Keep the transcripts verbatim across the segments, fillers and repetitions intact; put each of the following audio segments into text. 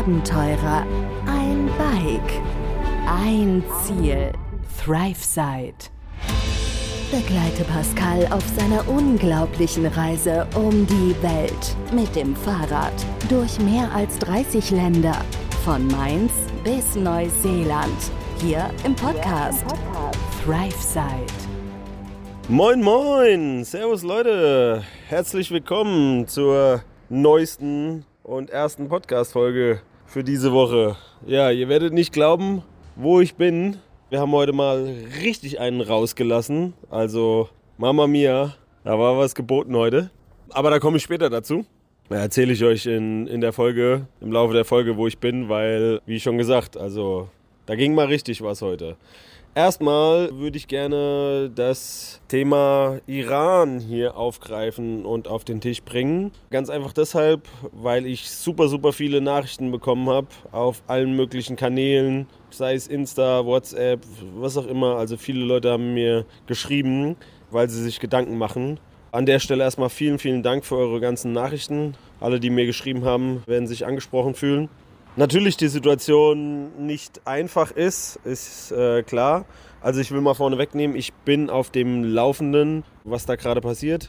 Abenteurer, ein Bike, ein Ziel. ThriveSide. Begleite Pascal auf seiner unglaublichen Reise um die Welt mit dem Fahrrad durch mehr als dreißig Länder, von Mainz bis Neuseeland, hier im Podcast ThriveSide. Moin moin, servus Leute, herzlich willkommen zur neuesten und ersten Podcast-Folge für diese Woche. Ja, ihr werdet nicht glauben, wo ich bin. Wir haben heute mal richtig einen rausgelassen, also Mama Mia, da war was geboten heute. Aber da komme ich später dazu. Da erzähle ich euch in, in der Folge, im Laufe der Folge, wo ich bin, weil, wie schon gesagt, also da ging mal richtig was heute. Erstmal würde ich gerne das Thema Iran hier aufgreifen und auf den Tisch bringen. Ganz einfach deshalb, weil ich super, super viele Nachrichten bekommen habe auf allen möglichen Kanälen, sei es Insta, WhatsApp, was auch immer. Also viele Leute haben mir geschrieben, weil sie sich Gedanken machen. An der Stelle erstmal vielen, vielen Dank für eure ganzen Nachrichten. Alle, die mir geschrieben haben, werden sich angesprochen fühlen. Natürlich die Situation nicht einfach ist, ist äh, klar. Also ich will mal vorne wegnehmen, ich bin auf dem Laufenden, was da gerade passiert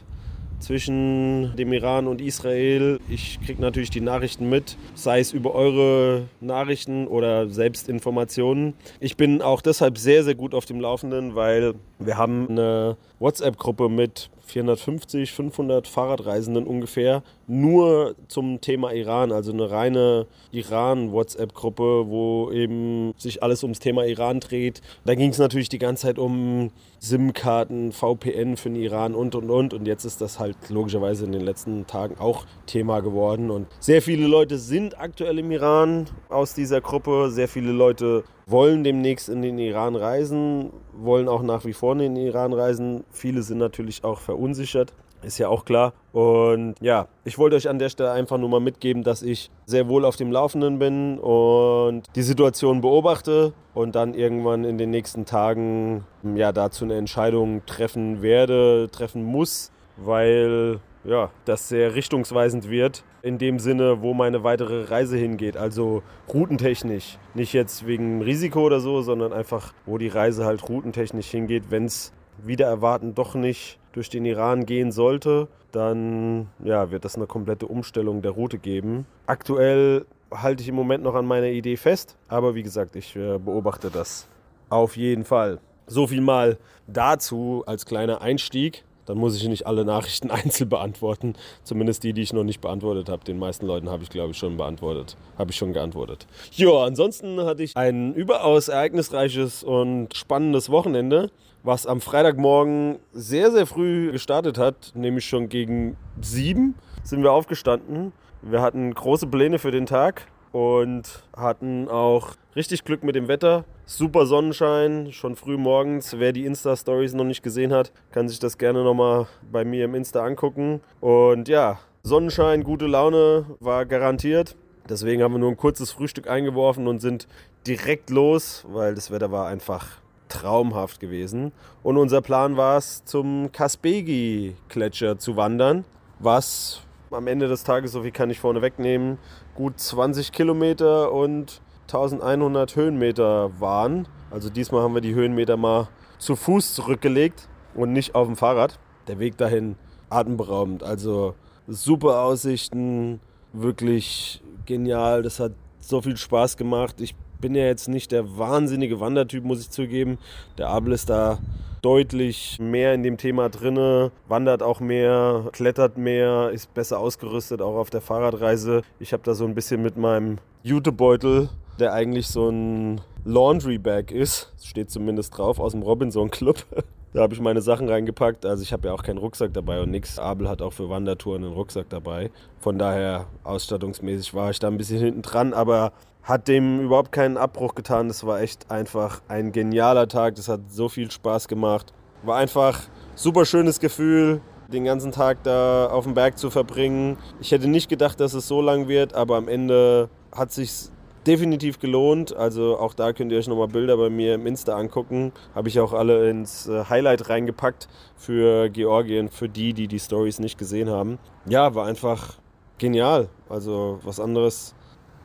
zwischen dem Iran und Israel. Ich kriege natürlich die Nachrichten mit, sei es über eure Nachrichten oder Selbstinformationen. Ich bin auch deshalb sehr, sehr gut auf dem Laufenden, weil wir haben eine WhatsApp-Gruppe mit vierhundertfünfzig, fünfhundert Fahrradreisenden ungefähr, nur zum Thema Iran, also eine reine Iran-WhatsApp-Gruppe, wo eben sich alles ums Thema Iran dreht. Da ging es natürlich die ganze Zeit um SIM-Karten, V P N für den Iran und, und, und. Und jetzt ist das halt logischerweise in den letzten Tagen auch Thema geworden. Und sehr viele Leute sind aktuell im Iran aus dieser Gruppe. Sehr viele Leute wollen demnächst in den Iran reisen, wollen auch nach wie vor in den Iran reisen. Viele sind natürlich auch verunsichert, ist ja auch klar. Und ja, ich wollte euch an der Stelle einfach nur mal mitgeben, dass ich sehr wohl auf dem Laufenden bin und die Situation beobachte und dann irgendwann in den nächsten Tagen ja dazu eine Entscheidung treffen werde, treffen muss, weil ja, das sehr richtungsweisend wird, in dem Sinne, wo meine weitere Reise hingeht, also routentechnisch. Nicht jetzt wegen Risiko oder so, sondern einfach, wo die Reise halt routentechnisch hingeht. Wenn es wider Erwarten doch nicht durch den Iran gehen sollte, dann ja, wird das eine komplette Umstellung der Route geben. Aktuell halte ich im Moment noch an meiner Idee fest, aber wie gesagt, ich äh, beobachte das auf jeden Fall. So viel mal dazu als kleiner Einstieg. Dann muss ich nicht alle Nachrichten einzeln beantworten. Zumindest die, die ich noch nicht beantwortet habe. Den meisten Leuten habe ich, glaube ich, schon beantwortet. Habe ich schon geantwortet. Ja, ansonsten hatte ich ein überaus ereignisreiches und spannendes Wochenende, was am Freitagmorgen sehr, sehr früh gestartet hat. Nämlich schon gegen sieben sind wir aufgestanden. Wir hatten große Pläne für den Tag und hatten auch richtig Glück mit dem Wetter. Super Sonnenschein, schon früh morgens. Wer die Insta-Stories noch nicht gesehen hat, kann sich das gerne nochmal bei mir im Insta angucken. Und ja, Sonnenschein, gute Laune war garantiert. Deswegen haben wir nur ein kurzes Frühstück eingeworfen und sind direkt los, weil das Wetter war einfach traumhaft gewesen. Und unser Plan war es, zum Kaspegi-Gletscher zu wandern, was am Ende des Tages, so viel kann ich vorne wegnehmen, gut zwanzig Kilometer und eintausendeinhundert Höhenmeter waren. Also diesmal haben wir die Höhenmeter mal zu Fuß zurückgelegt und nicht auf dem Fahrrad. Der Weg dahin atemberaubend, also super Aussichten, wirklich genial. Das hat so viel Spaß gemacht. Ich bin ja jetzt nicht der wahnsinnige Wandertyp, muss ich zugeben. Der Abel ist da deutlich mehr in dem Thema drinne, wandert auch mehr, klettert mehr, ist besser ausgerüstet, auch auf der Fahrradreise. Ich habe da so ein bisschen mit meinem Jutebeutel, der eigentlich so ein Laundry Bag ist, steht zumindest drauf, aus dem Robinson Club. Da habe ich meine Sachen reingepackt. Also ich habe ja auch keinen Rucksack dabei und nix. Abel hat auch für Wandertouren einen Rucksack dabei. Von daher, ausstattungsmäßig war ich da ein bisschen hinten dran, aber hat dem überhaupt keinen Abbruch getan. Das war echt einfach ein genialer Tag. Das hat so viel Spaß gemacht. War einfach super schönes Gefühl, den ganzen Tag da auf dem Berg zu verbringen. Ich hätte nicht gedacht, dass es so lang wird, aber am Ende hat es sich definitiv gelohnt. Also auch da könnt ihr euch nochmal Bilder bei mir im Insta angucken. Habe ich auch alle ins Highlight reingepackt für Georgien, für die, die die Stories nicht gesehen haben. Ja, war einfach genial. Also was anderes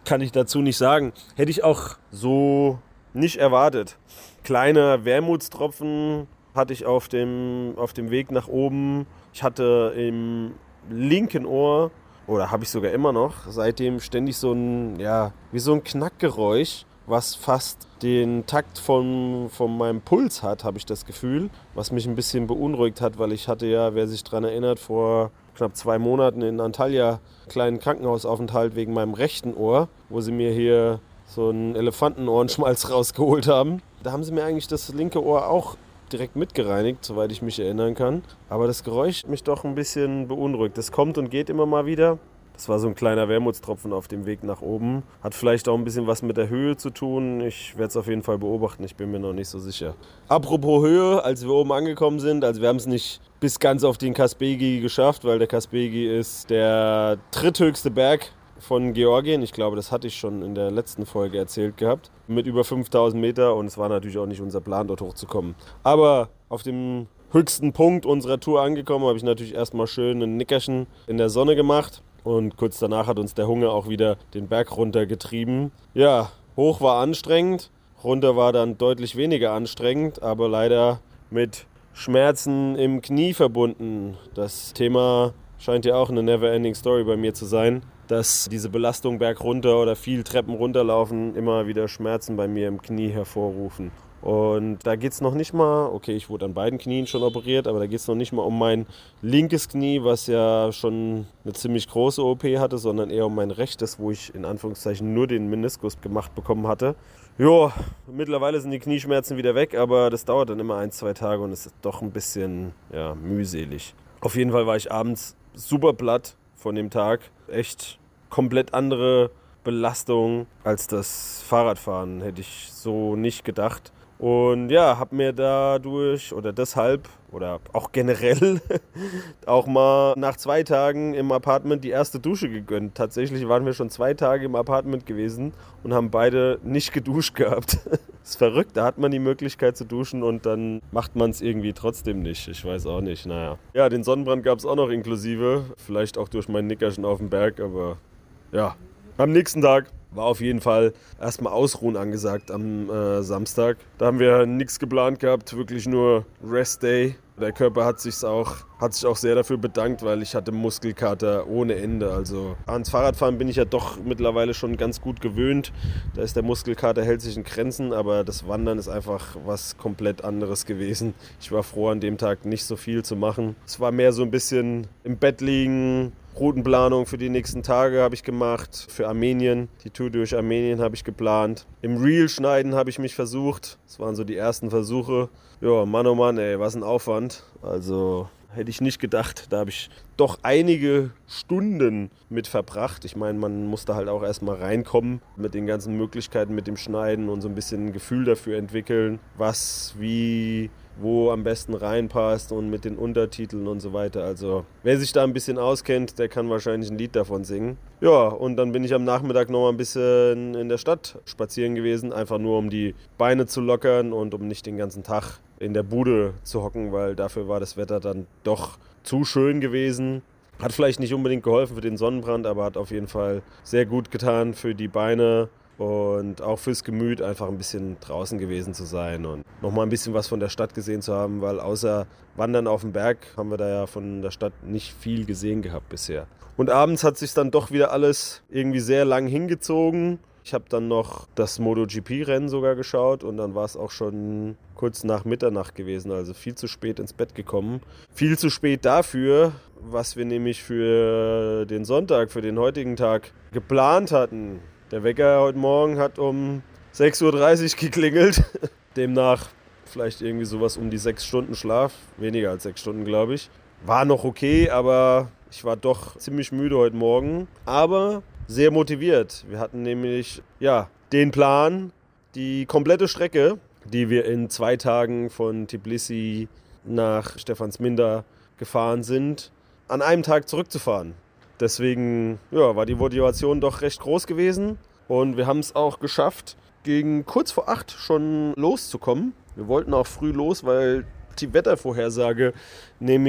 kann ich dazu nicht sagen. Hätte ich auch so nicht erwartet. Kleiner Wermutstropfen hatte ich auf dem, auf dem Weg nach oben. Ich hatte im linken Ohr, oder habe ich sogar immer noch, seitdem ständig so ein, ja, wie so ein Knackgeräusch, was fast den Takt von, von meinem Puls hat, habe ich das Gefühl, was mich ein bisschen beunruhigt hat, weil ich hatte ja, wer sich daran erinnert, vor knapp zwei Monaten in Antalya einen kleinen Krankenhausaufenthalt wegen meinem rechten Ohr, wo sie mir hier so einen Elefantenohrenschmalz rausgeholt haben. Da haben sie mir eigentlich das linke Ohr auch direkt mitgereinigt, soweit ich mich erinnern kann. Aber das Geräusch hat mich doch ein bisschen beunruhigt. Das kommt und geht immer mal wieder. Das war so ein kleiner Wermutstropfen auf dem Weg nach oben. Hat vielleicht auch ein bisschen was mit der Höhe zu tun. Ich werde es auf jeden Fall beobachten. Ich bin mir noch nicht so sicher. Apropos Höhe, als wir oben angekommen sind, also wir haben es nicht bis ganz auf den Kaspegi geschafft, weil der Kaspegi ist der dritthöchste Berg von Georgien. Ich glaube, das hatte ich schon in der letzten Folge erzählt gehabt. Mit über fünftausend Meter und es war natürlich auch nicht unser Plan, dort hochzukommen. Aber auf dem höchsten Punkt unserer Tour angekommen, habe ich natürlich erstmal schön ein Nickerchen in der Sonne gemacht. Und kurz danach hat uns der Hunger auch wieder den Berg runtergetrieben. Ja, hoch war anstrengend, runter war dann deutlich weniger anstrengend, aber leider mit Schmerzen im Knie verbunden. Das Thema scheint ja auch eine never-ending Story bei mir zu sein, dass diese Belastung bergunter oder viel Treppen runterlaufen immer wieder Schmerzen bei mir im Knie hervorrufen. Und da geht es noch nicht mal, okay, ich wurde an beiden Knien schon operiert, aber da geht es noch nicht mal um mein linkes Knie, was ja schon eine ziemlich große O P hatte, sondern eher um mein rechtes, wo ich in Anführungszeichen nur den Meniskus gemacht bekommen hatte. Jo, mittlerweile sind die Knieschmerzen wieder weg, aber das dauert dann immer ein, zwei Tage und es ist doch ein bisschen ja, mühselig. Auf jeden Fall war ich abends super platt von dem Tag. Echt komplett andere Belastung als das Fahrradfahren, hätte ich so nicht gedacht. Und ja, habe mir dadurch oder deshalb oder auch generell auch mal nach zwei Tagen im Apartment die erste Dusche gegönnt. Tatsächlich waren wir schon zwei Tage im Apartment gewesen und haben beide nicht geduscht gehabt. Das ist verrückt, da hat man die Möglichkeit zu duschen und dann macht man es irgendwie trotzdem nicht. Ich weiß auch nicht, naja. Ja, den Sonnenbrand gab es auch noch inklusive, vielleicht auch durch mein Nickerchen auf dem Berg, aber ja. Am nächsten Tag war auf jeden Fall erstmal Ausruhen angesagt am äh, Samstag. Da haben wir nichts geplant gehabt, wirklich nur Rest Day. Der Körper hat sich auch, hat sich auch sehr dafür bedankt, weil ich hatte Muskelkater ohne Ende. Also ans Fahrradfahren bin ich ja doch mittlerweile schon ganz gut gewöhnt. Da ist der Muskelkater, hält sich in Grenzen, aber das Wandern ist einfach was komplett anderes gewesen. Ich war froh, an dem Tag nicht so viel zu machen. Es war mehr so ein bisschen im Bett liegen. Routenplanung für die nächsten Tage habe ich gemacht, für Armenien. Die Tour durch Armenien habe ich geplant. Im Reel schneiden habe ich mich versucht. Das waren so die ersten Versuche. Ja, Mann oh Mann, ey, was ein Aufwand. Also hätte ich nicht gedacht. Da habe ich doch einige Stunden mit verbracht. Ich meine, man musste halt auch erstmal reinkommen mit den ganzen Möglichkeiten mit dem Schneiden und so ein bisschen ein Gefühl dafür entwickeln, was, wie, wo am besten reinpasst und mit den Untertiteln und so weiter. Also wer sich da ein bisschen auskennt, der kann wahrscheinlich ein Lied davon singen. Ja, und dann bin ich am Nachmittag noch mal ein bisschen in der Stadt spazieren gewesen, einfach nur um die Beine zu lockern und um nicht den ganzen Tag in der Bude zu hocken, weil dafür war das Wetter dann doch zu schön gewesen. Hat vielleicht nicht unbedingt geholfen für den Sonnenbrand, aber hat auf jeden Fall sehr gut getan für die Beine. Und auch fürs Gemüt einfach ein bisschen draußen gewesen zu sein und nochmal ein bisschen was von der Stadt gesehen zu haben, weil außer Wandern auf dem Berg haben wir da ja von der Stadt nicht viel gesehen gehabt bisher. Und abends hat sich dann doch wieder alles irgendwie sehr lang hingezogen. Ich habe dann noch das MotoGP-Rennen sogar geschaut und dann war es auch schon kurz nach Mitternacht gewesen, also viel zu spät ins Bett gekommen. Viel zu spät dafür, was wir nämlich für den Sonntag, für den heutigen Tag geplant hatten. Der Wecker heute Morgen hat um sechs Uhr dreißig geklingelt. Demnach vielleicht irgendwie sowas um die sechs Stunden Schlaf. Weniger als sechs Stunden, glaube ich. War noch okay, aber ich war doch ziemlich müde heute Morgen. Aber sehr motiviert. Wir hatten nämlich ja, den Plan, die komplette Strecke, die wir in zwei Tagen von Tbilisi nach Stephansminda gefahren sind, an einem Tag zurückzufahren. Deswegen ja, war die Motivation doch recht groß gewesen und wir haben es auch geschafft, gegen kurz vor acht schon loszukommen. Wir wollten auch früh los, weil die Wettervorhersage nämlich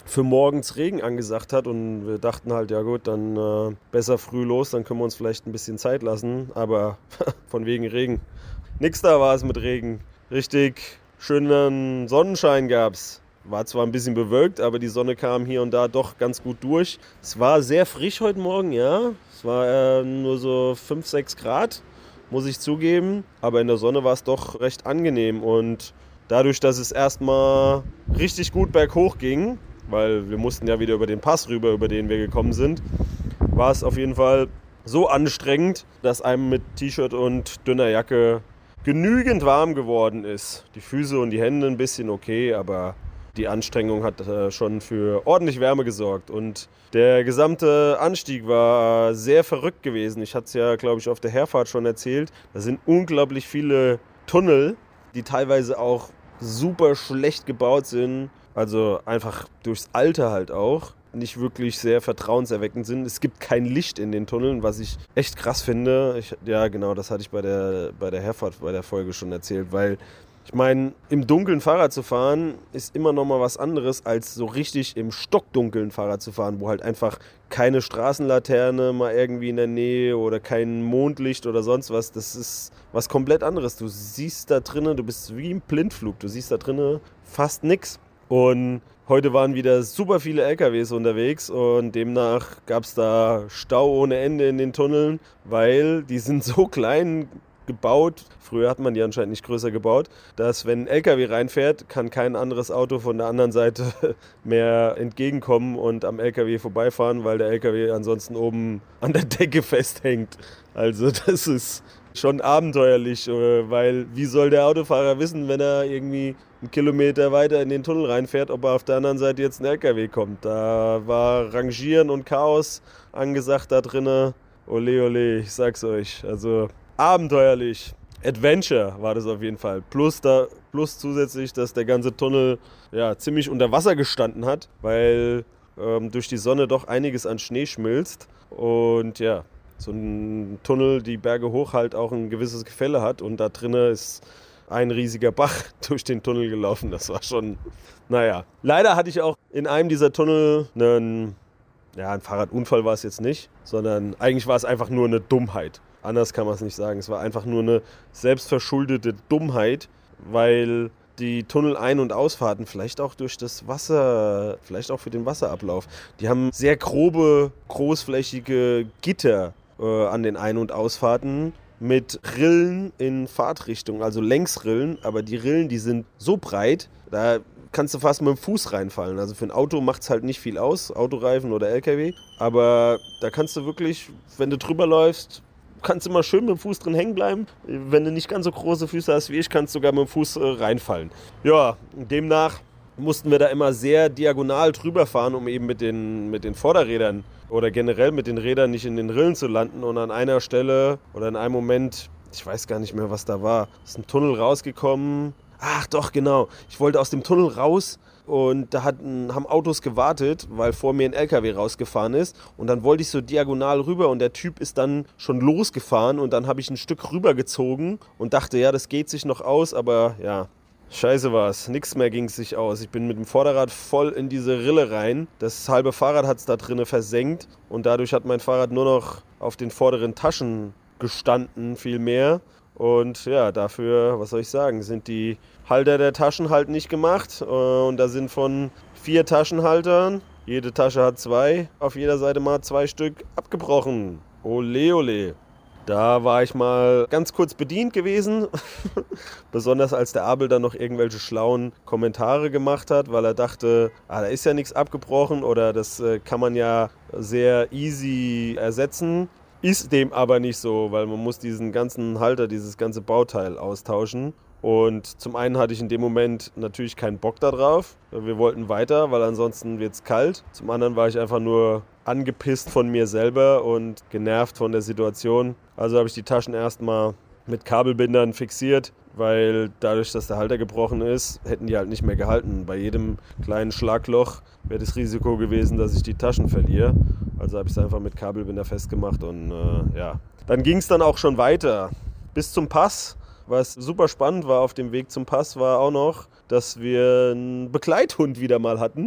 für morgens Regen angesagt hat und wir dachten halt, ja gut, dann äh, besser früh los, dann können wir uns vielleicht ein bisschen Zeit lassen, aber von wegen Regen. Nix da war es mit Regen. Richtig schönen Sonnenschein gab's. War zwar ein bisschen bewölkt, aber die Sonne kam hier und da doch ganz gut durch. Es war sehr frisch heute Morgen, ja. Es war äh, nur so fünf, sechs Grad, muss ich zugeben. Aber in der Sonne war es doch recht angenehm und dadurch, dass es erstmal richtig gut berghoch ging, weil wir mussten ja wieder über den Pass rüber, über den wir gekommen sind, war es auf jeden Fall so anstrengend, dass einem mit T-Shirt und dünner Jacke genügend warm geworden ist. Die Füße und die Hände ein bisschen okay, aber die Anstrengung hat äh, schon für ordentlich Wärme gesorgt. Und der gesamte Anstieg war sehr verrückt gewesen. Ich hatte es ja, glaube ich, auf der Herfahrt schon erzählt. Da sind unglaublich viele Tunnel, die teilweise auch super schlecht gebaut sind. Also einfach durchs Alter halt auch. Nicht wirklich sehr vertrauenserweckend sind. Es gibt kein Licht in den Tunneln, was ich echt krass finde. Ich, ja, genau, das hatte ich bei der, bei der Herfahrt, bei der Folge schon erzählt, weil ich meine, im Dunkeln Fahrrad zu fahren ist immer noch mal was anderes, als so richtig im stockdunkeln Fahrrad zu fahren, wo halt einfach keine Straßenlaterne mal irgendwie in der Nähe oder kein Mondlicht oder sonst was. Das ist was komplett anderes. Du siehst da drinnen, du bist wie im Blindflug, du siehst da drinnen fast nichts. Und heute waren wieder super viele L K Ws unterwegs und demnach gab es da Stau ohne Ende in den Tunneln, weil die sind so klein gebaut, früher hat man die anscheinend nicht größer gebaut, dass wenn ein L K W reinfährt, kann kein anderes Auto von der anderen Seite mehr entgegenkommen und am L K W vorbeifahren, weil der L K W ansonsten oben an der Decke festhängt. Also das ist schon abenteuerlich, weil wie soll der Autofahrer wissen, wenn er irgendwie einen Kilometer weiter in den Tunnel reinfährt, ob er auf der anderen Seite jetzt ein L K W kommt. Da war Rangieren und Chaos angesagt da drinnen. Ole, ole, ich sag's euch. Also abenteuerlich. Adventure war das auf jeden Fall. Plus, da, plus zusätzlich, dass der ganze Tunnel ja, ziemlich unter Wasser gestanden hat, weil ähm, durch die Sonne doch einiges an Schnee schmilzt. Und ja, so ein Tunnel, die Berge hoch halt auch ein gewisses Gefälle hat. Und da drinnen ist ein riesiger Bach durch den Tunnel gelaufen. Das war schon, naja. Leider hatte ich auch in einem dieser Tunnel einen, ja, ein Fahrradunfall war es jetzt nicht, sondern eigentlich war es einfach nur eine Dummheit. Anders kann man es nicht sagen. Es war einfach nur eine selbstverschuldete Dummheit, weil die Tunnel-Ein- und Ausfahrten, vielleicht auch durch das Wasser, vielleicht auch für den Wasserablauf, die haben sehr grobe, großflächige Gitter äh, an den Ein- und Ausfahrten mit Rillen in Fahrtrichtung, also Längsrillen, aber die Rillen, die sind so breit, da kannst du fast mit dem Fuß reinfallen. Also für ein Auto macht es halt nicht viel aus, Autoreifen oder L K W, aber da kannst du wirklich, wenn du drüber läufst, kannst du immer schön mit dem Fuß drin hängen bleiben. Wenn du nicht ganz so große Füße hast wie ich, kannst du sogar mit dem Fuß äh, reinfallen. Ja, demnach mussten wir da immer sehr diagonal drüber fahren, um eben mit den, mit den Vorderrädern oder generell mit den Rädern nicht in den Rillen zu landen. Und an einer Stelle oder in einem Moment, ich weiß gar nicht mehr, was da war, ist ein Tunnel rausgekommen. Ach doch, genau. Ich wollte aus dem Tunnel raus. Und da hatten, haben Autos gewartet, weil vor mir ein L K W rausgefahren ist. Und dann wollte ich so diagonal rüber und der Typ ist dann schon losgefahren. Und dann habe ich ein Stück rübergezogen und dachte, ja, das geht sich noch aus. Aber ja, scheiße war es. Nichts mehr ging es sich aus. Ich bin mit dem Vorderrad voll in diese Rille rein. Das halbe Fahrrad hat es da drinnen versenkt. Und dadurch hat mein Fahrrad nur noch auf den vorderen Taschen gestanden, viel mehr. Und ja, dafür, was soll ich sagen, sind die Halter der Taschen halt nicht gemacht. Und da sind von vier Taschenhaltern, jede Tasche hat zwei, auf jeder Seite mal zwei Stück abgebrochen. Ole, ole. Da war ich mal ganz kurz bedient gewesen, besonders als der Abel dann noch irgendwelche schlauen Kommentare gemacht hat, weil er dachte, ah, da ist ja nichts abgebrochen oder das äh, kann man ja sehr easy ersetzen. Ist dem aber nicht so, weil man muss diesen ganzen Halter, dieses ganze Bauteil austauschen. Und zum einen hatte ich in dem Moment natürlich keinen Bock da drauf. Wir wollten weiter, weil ansonsten wird es kalt. Zum anderen war ich einfach nur angepisst von mir selber und genervt von der Situation. Also habe ich die Taschen erstmal mit Kabelbindern fixiert, weil dadurch, dass der Halter gebrochen ist, hätten die halt nicht mehr gehalten. Bei jedem kleinen Schlagloch wäre das Risiko gewesen, dass ich die Taschen verliere. Also habe ich es einfach mit Kabelbinder festgemacht und äh, ja. Dann ging es dann auch schon weiter bis zum Pass. Was super spannend war auf dem Weg zum Pass, war auch noch, dass wir einen Begleithund wieder mal hatten.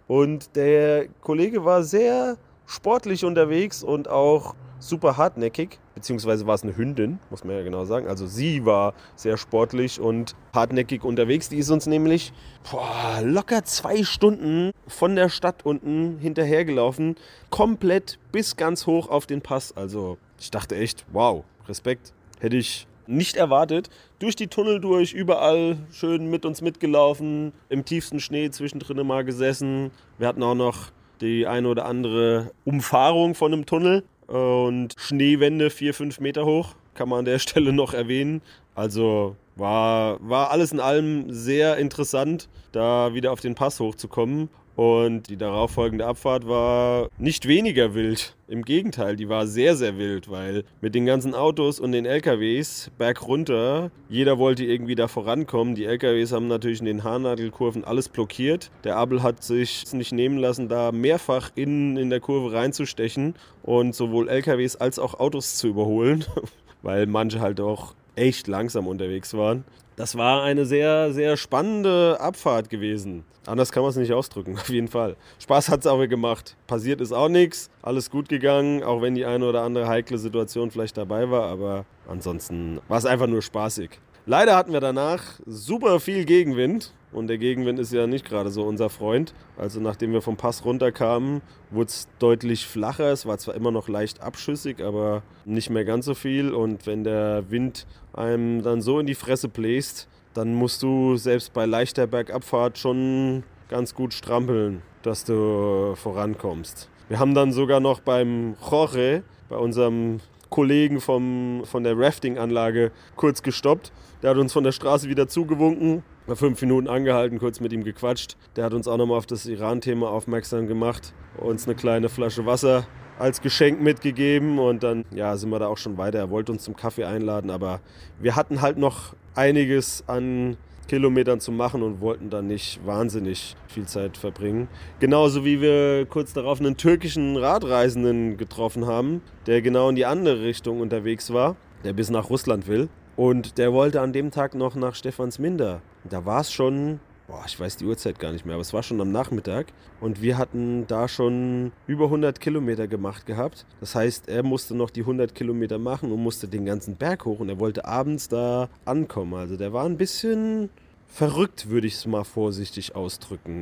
Und der Kollege war sehr sportlich unterwegs und auch super hartnäckig, beziehungsweise war es eine Hündin, muss man ja genau sagen. Also sie war sehr sportlich und hartnäckig unterwegs. Die ist uns nämlich boah, locker zwei Stunden von der Stadt unten hinterhergelaufen, komplett bis ganz hoch auf den Pass. Also ich dachte echt, wow, Respekt, hätte ich nicht erwartet. Durch die Tunnel durch, überall schön mit uns mitgelaufen, im tiefsten Schnee zwischendrin mal gesessen. Wir hatten auch noch die eine oder andere Umfahrung von einem Tunnel. Und Schneewände vier, fünf Meter hoch, kann man an der Stelle noch erwähnen. Also war, war alles in allem sehr interessant, da wieder auf den Pass hochzukommen. Und die darauffolgende Abfahrt war nicht weniger wild. Im Gegenteil, die war sehr, sehr wild, weil mit den ganzen Autos und den L K Ws bergunter, jeder wollte irgendwie da vorankommen. Die L K Ws haben natürlich in den Haarnadelkurven alles blockiert. Der Abel hat sich nicht nehmen lassen, da mehrfach in, in der Kurve reinzustechen und sowohl L K Ws als auch Autos zu überholen, weil manche halt auch echt langsam unterwegs waren. Das war eine sehr, sehr spannende Abfahrt gewesen. Anders kann man es nicht ausdrücken, auf jeden Fall. Spaß hat es aber gemacht. Passiert ist auch nichts, alles gut gegangen, auch wenn die eine oder andere heikle Situation vielleicht dabei war. Aber ansonsten war es einfach nur spaßig. Leider hatten wir danach super viel Gegenwind. Und der Gegenwind ist ja nicht gerade so unser Freund. Also nachdem wir vom Pass runterkamen, wurde es deutlich flacher. Es war zwar immer noch leicht abschüssig, aber nicht mehr ganz so viel. Und wenn der Wind einem dann so in die Fresse bläst, dann musst du selbst bei leichter Bergabfahrt schon ganz gut strampeln, dass du vorankommst. Wir haben dann sogar noch beim Jorge, bei unserem Kollegen vom, von der Rafting-Anlage, kurz gestoppt. Der hat uns von der Straße wieder zugewunken. Mal fünf Minuten angehalten, kurz mit ihm gequatscht. Der hat uns auch nochmal auf das Iran-Thema aufmerksam gemacht, uns eine kleine Flasche Wasser als Geschenk mitgegeben und dann ja, sind wir da auch schon weiter. Er wollte uns zum Kaffee einladen, aber wir hatten halt noch einiges an Kilometern zu machen und wollten dann nicht wahnsinnig viel Zeit verbringen. Genauso wie wir kurz darauf einen türkischen Radreisenden getroffen haben, der genau in die andere Richtung unterwegs war, der bis nach Russland will. Und der wollte an dem Tag noch nach Stephansminder. Da war es schon, boah, ich weiß die Uhrzeit gar nicht mehr, aber es war schon am Nachmittag. Und wir hatten da schon über hundert Kilometer gemacht gehabt. Das heißt, er musste noch die hundert Kilometer machen und musste den ganzen Berg hoch. Und er wollte abends da ankommen. Also der war ein bisschen verrückt, würde ich es mal vorsichtig ausdrücken.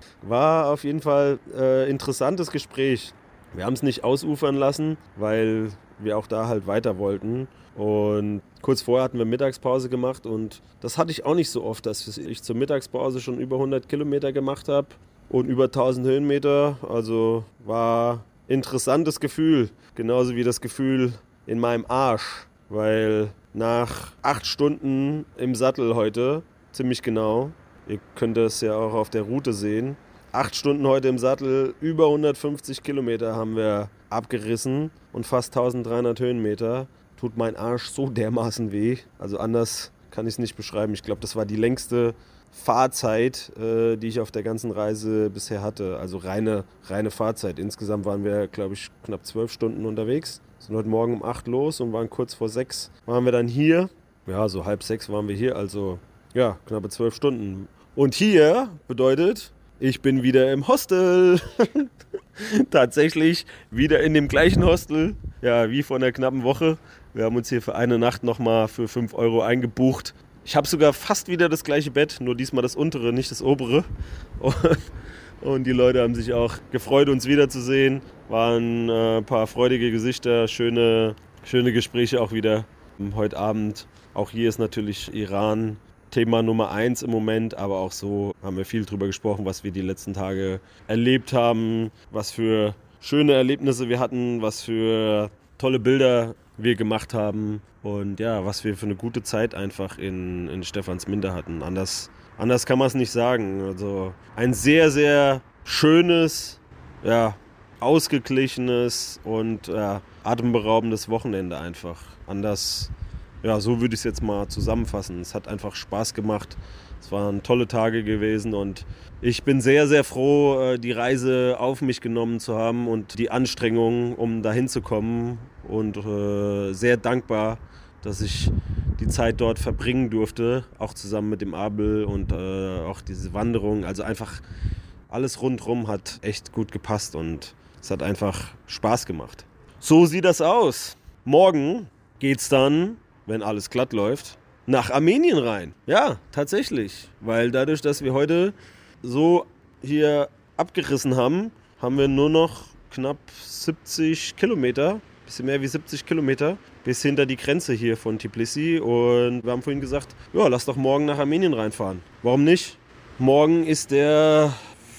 War auf jeden Fall äh, interessantes Gespräch. Wir haben es nicht ausufern lassen, weil wir auch da halt weiter wollten. Und kurz vorher hatten wir Mittagspause gemacht und das hatte ich auch nicht so oft, dass ich zur Mittagspause schon über hundert Kilometer gemacht habe und über tausend Höhenmeter. Also war ein interessantes Gefühl, genauso wie das Gefühl in meinem Arsch, weil nach acht Stunden im Sattel heute, ziemlich genau, ihr könnt das ja auch auf der Route sehen, acht Stunden heute im Sattel, über hundertfünfzig Kilometer haben wir abgerissen und fast dreizehnhundert Höhenmeter. Tut mein Arsch so dermaßen weh. Also anders kann ich es nicht beschreiben. Ich glaube, das war die längste Fahrzeit, äh, die ich auf der ganzen Reise bisher hatte. Also reine, reine Fahrzeit. Insgesamt waren wir, glaube ich, knapp zwölf Stunden unterwegs. Sind heute Morgen um acht los und waren kurz vor sechs. Waren wir dann hier. Ja, so halb sechs waren wir hier. Also ja, knappe zwölf Stunden. Und hier bedeutet, ich bin wieder im Hostel. Tatsächlich wieder in dem gleichen Hostel. Ja, wie vor einer knappen Woche. Wir haben uns hier für eine Nacht nochmal für fünf Euro eingebucht. Ich habe sogar fast wieder das gleiche Bett, nur diesmal das untere, nicht das obere. Und, und die Leute haben sich auch gefreut, uns wiederzusehen. Waren äh, ein paar freudige Gesichter, schöne, schöne Gespräche auch wieder. Heute Abend, auch hier ist natürlich Iran Thema Nummer eins im Moment, aber auch so haben wir viel drüber gesprochen, was wir die letzten Tage erlebt haben, was für schöne Erlebnisse wir hatten, was für tolle Bilder wir gemacht haben und ja, was wir für eine gute Zeit einfach in, in Stephansminder hatten. Anders, anders kann man es nicht sagen. Also ein sehr, sehr schönes, ja, ausgeglichenes und ja, atemberaubendes Wochenende einfach. Anders, ja, so würde ich es jetzt mal zusammenfassen. Es hat einfach Spaß gemacht. Es waren tolle Tage gewesen und ich bin sehr, sehr froh, die Reise auf mich genommen zu haben und die Anstrengungen, um dahin zu kommen. Und äh, sehr dankbar, dass ich die Zeit dort verbringen durfte, auch zusammen mit dem Abel und äh, auch diese Wanderung. Also einfach alles rundherum hat echt gut gepasst und es hat einfach Spaß gemacht. So sieht das aus. Morgen geht's dann, wenn alles glatt läuft, nach Armenien rein. Ja, tatsächlich. Weil dadurch, dass wir heute so hier abgerissen haben, haben wir nur noch knapp siebzig Kilometer, bisschen mehr wie siebzig Kilometer, bis hinter die Grenze hier von Tbilisi. Und wir haben vorhin gesagt, ja, lass doch morgen nach Armenien reinfahren. Warum nicht? Morgen ist der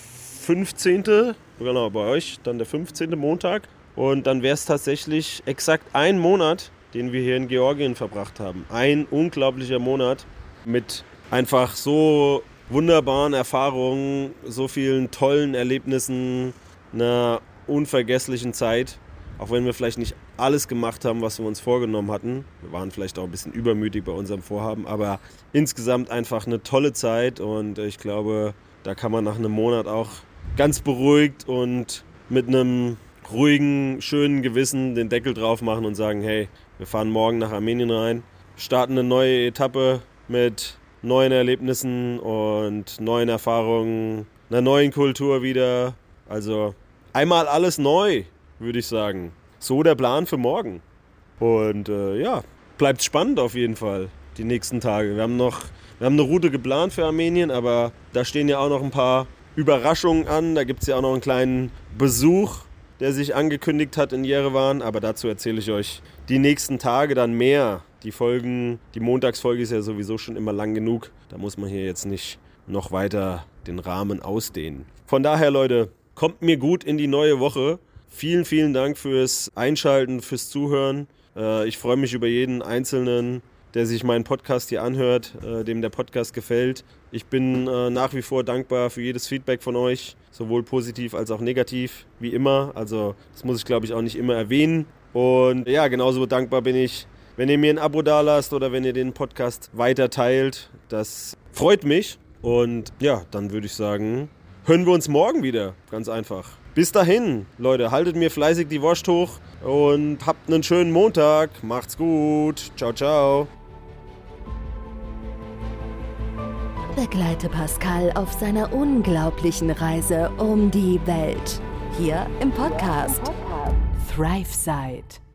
fünfzehnte Genau, bei euch dann der fünfzehnte Montag. Und dann wäre es tatsächlich exakt ein Monat, den wir hier in Georgien verbracht haben. Ein unglaublicher Monat mit einfach so wunderbaren Erfahrungen, so vielen tollen Erlebnissen, einer unvergesslichen Zeit. Auch wenn wir vielleicht nicht alles gemacht haben, was wir uns vorgenommen hatten. Wir waren vielleicht auch ein bisschen übermütig bei unserem Vorhaben, aber insgesamt einfach eine tolle Zeit. Und ich glaube, da kann man nach einem Monat auch ganz beruhigt und mit einem ruhigen, schönen Gewissen den Deckel drauf machen und sagen, hey, wir fahren morgen nach Armenien rein, starten eine neue Etappe mit neuen Erlebnissen und neuen Erfahrungen, einer neuen Kultur wieder. Also einmal alles neu, würde ich sagen. So der Plan für morgen. Und äh, ja, bleibt spannend auf jeden Fall die nächsten Tage. Wir haben noch, wir haben eine Route geplant für Armenien, aber da stehen ja auch noch ein paar Überraschungen an. Da gibt es ja auch noch einen kleinen Besuch, der sich angekündigt hat in Jerewan. Aber dazu erzähle ich euch die nächsten Tage dann mehr. Die Folgen, die Montagsfolge ist ja sowieso schon immer lang genug. Da muss man hier jetzt nicht noch weiter den Rahmen ausdehnen. Von daher, Leute, kommt mir gut in die neue Woche. Vielen, vielen Dank fürs Einschalten, fürs Zuhören. Ich freue mich über jeden Einzelnen, der sich meinen Podcast hier anhört, dem der Podcast gefällt. Ich bin nach wie vor dankbar für jedes Feedback von euch, sowohl positiv als auch negativ, wie immer. Also das muss ich, glaube ich, auch nicht immer erwähnen. Und ja, genauso dankbar bin ich, wenn ihr mir ein Abo dalasst oder wenn ihr den Podcast weiter teilt. Das freut mich. Und ja, dann würde ich sagen, hören wir uns morgen wieder. Ganz einfach. Bis dahin, Leute, haltet mir fleißig die Wurst hoch und habt einen schönen Montag. Macht's gut. Ciao, ciao. Begleite Pascal auf seiner unglaublichen Reise um die Welt. Hier im Podcast ThriveSide.